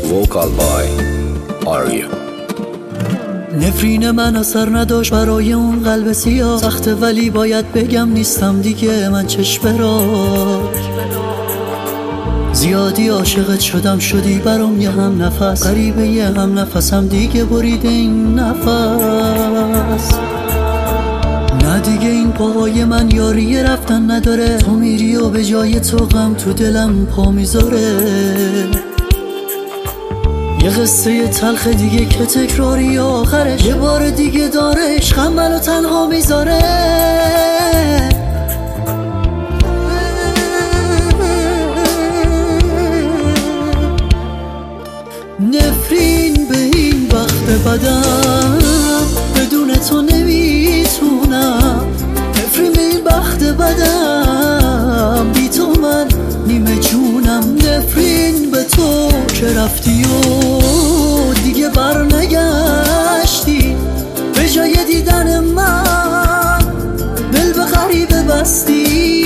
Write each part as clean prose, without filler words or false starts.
Vocal by Arya. نفرین من اثر نداشت برای اون قلب سیاه، سخته ولی باید بگم نیستم دیگه من چشم را. زیادی عاشقت شدم شدی برام یه هم نفس، غریبه یه هم نفسم دیگه بریده این نفس. نه دیگه این پاهای من یاری رفتن نداره، تو میری و به جای تو غم تو دلم پا میذاره. یه قصه تلخ دیگه که تکراری آخرش، یه بار دیگه داره عشقم منو تنها میذاره. نفرین به این وقت بدم، بدون تو نمیتونم. نفرین به این وقت بدم، بی تو من نیمه جونم. نفرین به تو که رفتی و دیگه بر نگشتی، به جای دیدن من دل به غریبه بستی.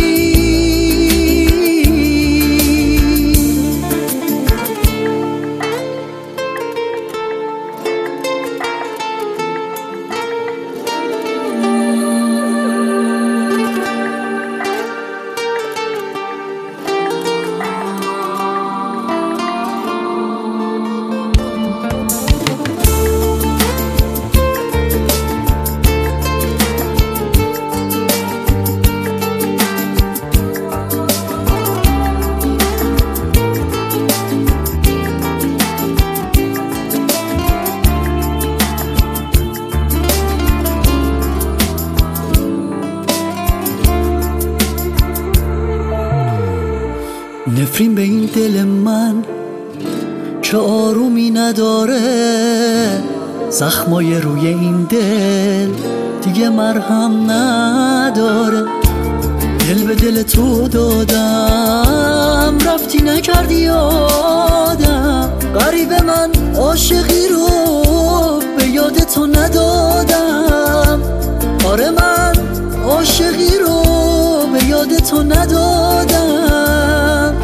نفرین به این دل من که آرومی نداره، زخمای روی این دل دیگه مرهم نداره. دل به دل تو دادم، رفتی نکردی یادم. غریبه من عاشقی رو به یاد تو ندادم. آره من عاشقی رو به یاد تو ندادم.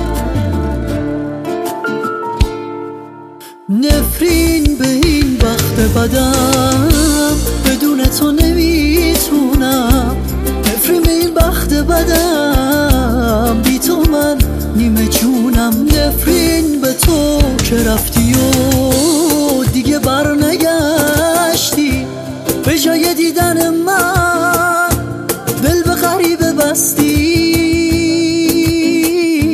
نفرین به این وقت بدم، بدون تو نمیتونم. نفرین به این وقت بدم، بی تو من نیمه جونم. نفرین به تو که رفتی و دیگه بر نگشتی، به جای دیدن من دل به غریبه بستی.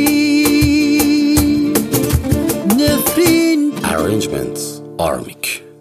Arrangements Armic.